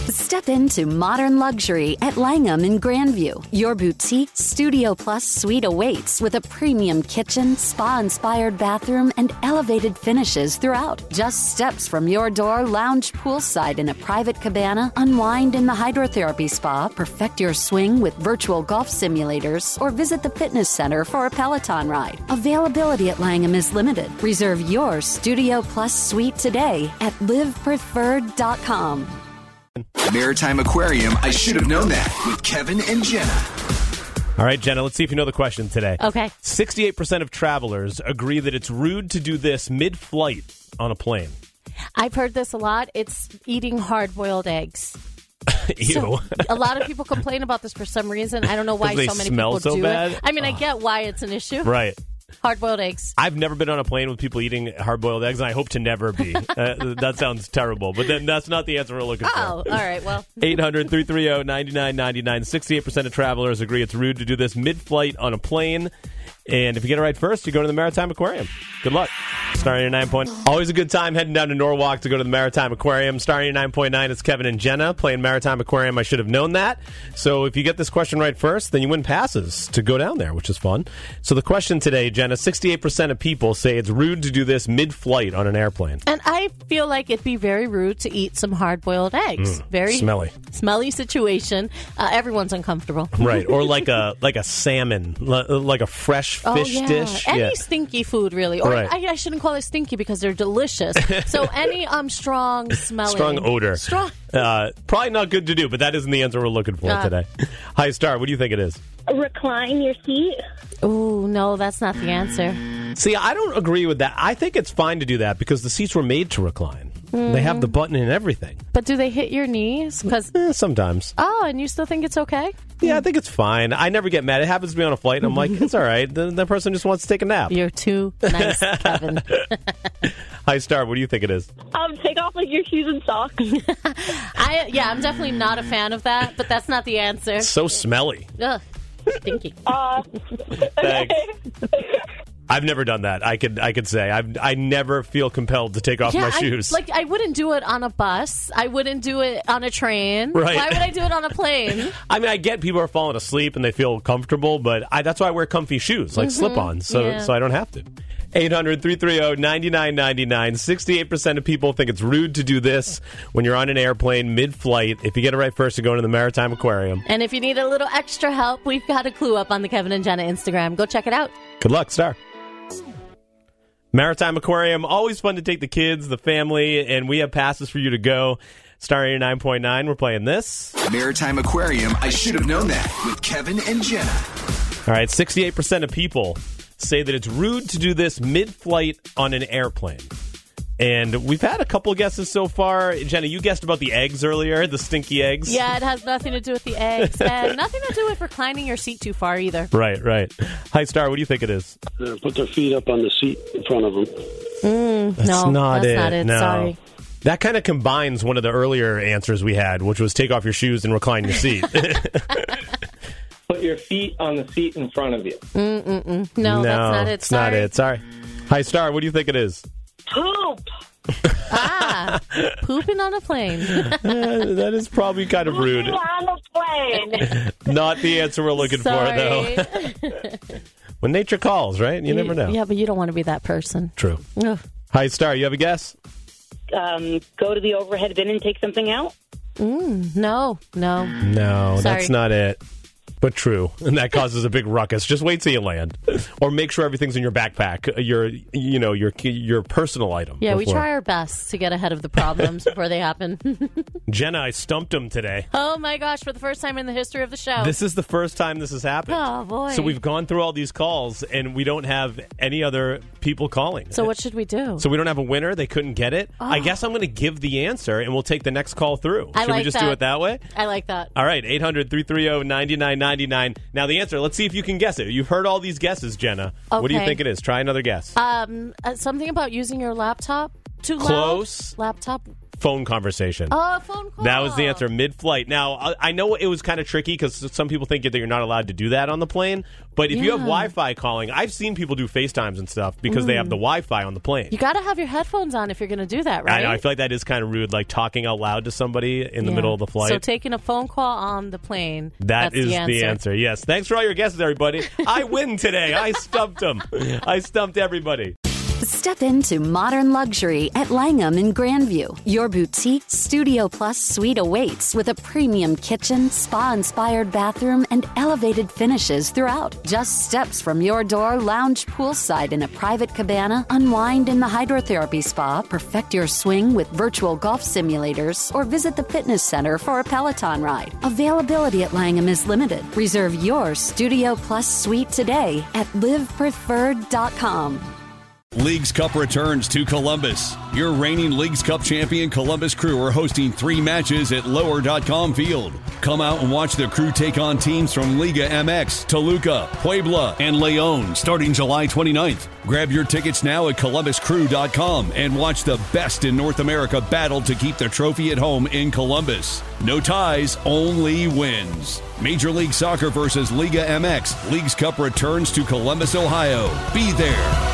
Step into modern luxury at Langham in Grandview. Your boutique Studio Plus suite awaits with a premium kitchen, spa-inspired bathroom, and elevated finishes throughout. Just steps from your door, lounge poolside in a private cabana, unwind in the hydrotherapy spa, perfect your swing with virtual golf simulators, or visit the fitness center for a Peloton ride. Availability at Langham is limited. Reserve your Studio Plus suite today at livepreferred.com. Maritime Aquarium, I should have known that, with Kevin and Jenna. All right, Jenna, let's see if you know the question today. Okay. 68% of travelers agree that it's rude to do this mid-flight on a plane. I've heard this a lot. It's eating hard-boiled eggs. Ew. So, a lot of people complain about this for some reason. I don't know why They so many smell people so do bad? it. I mean, I get why it's an issue. Right. Hard-boiled eggs. I've never been on a plane with people eating hard-boiled eggs, and I hope to never be. That sounds terrible, but then that's not the answer we're looking for. Oh, all right, well. 800-330-9999. 68% of travelers agree it's rude to do this mid-flight on a plane. And if you get it right first, you go to the Maritime Aquarium. Good luck. Star 89.9. Always a good time heading down to Norwalk to go to the Maritime Aquarium. Star 89.9, it's Kevin and Jenna playing Maritime Aquarium. I should have known that. So if you get this question right first, then you win passes to go down there, which is fun. So the question today, Jenna, 68% of people say it's rude to do this mid-flight on an airplane. And I feel like it'd be very rude to eat some hard-boiled eggs. Very smelly situation. Everyone's uncomfortable. Right, or like a salmon, like a fresh fish dish. Any stinky food, really. Or Right. I shouldn't call it stinky because they're delicious. So any strong smelling. Strong odor. Probably not good to do, but that isn't the answer we're looking for today. Hi, Star. What do you think it is? Recline your seat. Oh, no, that's not the answer. See, I don't agree with that. I think it's fine to do that because the seats were made to recline. They have the button and everything. But do they hit your knees? Because sometimes. Oh, and you still think it's okay? Yeah, I think it's fine. I never get mad. It happens to me on a flight, and I'm like, it's all right. The person just wants to take a nap. You're too nice, Kevin. Hi, Star. What do you think it is? Take off your shoes and socks. I'm definitely not a fan of that, but that's not the answer. So smelly. Ugh, stinky. Thanks. I've never done that. I could say I never feel compelled to take off my shoes. I wouldn't do it on a bus. I wouldn't do it on a train. Right. Why would I do it on a plane? I mean, I get people are falling asleep and they feel comfortable, but that's why I wear comfy shoes, like slip-ons, so I don't have to. 800-330-9999. 68% of people think it's rude to do this when you're on an airplane mid-flight. If you get it right first, you're going to the Maritime Aquarium. And if you need a little extra help, we've got a clue up on the Kevin and Jenna Instagram. Go check it out. Good luck, Star. Maritime Aquarium, always fun to take the kids, the family, and we have passes for you to go. Star 89.9, we're playing this. Maritime Aquarium, I should have known that, with Kevin and Jenna. All right, 68% of people say that it's rude to do this mid-flight on an airplane. And we've had a couple guesses so far. Jenna, you guessed about the eggs earlier, the stinky eggs. Yeah, it has nothing to do with the eggs and nothing to do with reclining your seat too far either. Right. Hi, Star, what do you think it is? Put their feet up on the seat in front of them. That's not it. No. Sorry. That kind of combines one of the earlier answers we had, which was take off your shoes and recline your seat. Put your feet on the seat in front of you. No, that's not it. It's not it. Sorry. Hi, Star, what do you think it is? Poop. Pooping on a plane. That is probably kind of rude. On a plane. Not the answer we're looking for, though. When nature calls, right? You never know. Yeah, but you don't want to be that person. True. Ugh. Hi, Star, you have a guess? Go to the overhead bin and take something out. No. No, Sorry. that's not it. But true, and that causes a big ruckus. Just wait till you land, or make sure everything's in your backpack, your personal item. Yeah, we before. try our best to get ahead of the problems before they happen. Jenna, I stumped him today. Oh my gosh! For the first time in the history of the show, This is the first time this has happened. Oh boy! So we've gone through all these calls, and we don't have any other people calling. So what should we do? So we don't have a winner. They couldn't get it. I guess I'm going to give the answer, and we'll take the next call through. Should we just do it that way? I like that. All right, 800-330-9999. Now the answer, let's see if you can guess it. You've heard all these guesses, Jenna. Okay. What do you think it is? Try another guess. Something about using your laptop too Close. loud. Laptop phone conversation. Oh, phone call. That was the answer, mid-flight. Now, I know it was kind of tricky because some people think that you're not allowed to do that on the plane. But if you have Wi-Fi calling, I've seen people do FaceTimes and stuff because they have the Wi-Fi on the plane. You got to have your headphones on if you're going to do that, right? I know. I feel like that is kind of rude, like talking out loud to somebody in the middle of the flight. So taking a phone call on the plane, that's the answer. Yes. Thanks for all your guesses, everybody. I win today. I stumped them. I stumped everybody. Step into modern luxury at Langham in Grandview. Your boutique Studio Plus suite awaits with a premium kitchen, spa-inspired bathroom, and elevated finishes throughout. Just steps from your door, lounge poolside in a private cabana, unwind in the hydrotherapy spa, perfect your swing with virtual golf simulators, or visit the fitness center for a Peloton ride. Availability at Langham is limited. Reserve your Studio Plus suite today at livepreferred.com. Leagues Cup returns to Columbus. Your reigning Leagues Cup champion Columbus Crew are hosting 3 matches at Lower.com Field. Come out and watch the Crew take on teams from Liga MX, Toluca, Puebla, and León starting July 29th. Grab your tickets now at ColumbusCrew.com and watch the best in North America battle to keep the trophy at home in Columbus. No ties, only wins. Major League Soccer versus Liga MX. Leagues Cup returns to Columbus, Ohio. Be there.